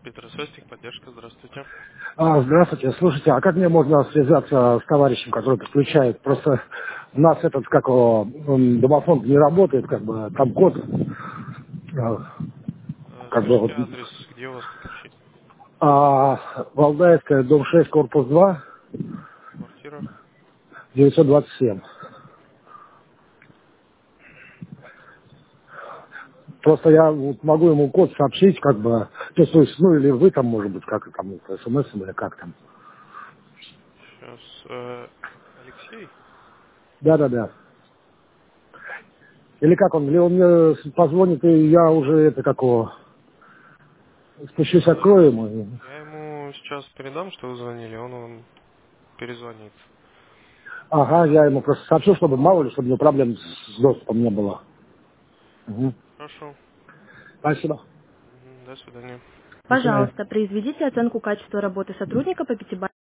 Петросвязь, техподдержка, здравствуйте. Здравствуйте. Слушайте, а как мне можно связаться с товарищем, который подключает? Просто у нас этот, как его, домофон не работает, как бы, там код, как бы, вот, Скажите адрес, где у вас подключить? Валдаевская, дом 6, корпус 2, Квартира. 927. Просто я вот могу ему код сообщить, как бы, то есть, ну, или вы там, может быть, как там, смс или как там. Сейчас. Алексей? Да-да-да. Или как он, или он мне позвонит, и я уже, это, как его, спущусь, открою ему. Я ему сейчас передам, что вы звонили, он вам перезвонит. Ага, я ему просто сообщу, чтобы мало ли, чтобы у него проблем с доступом не было. Мгм. Хорошо. Спасибо. До свидания. До свидания. Пожалуйста, произведите оценку качества работы сотрудника по пятибалльной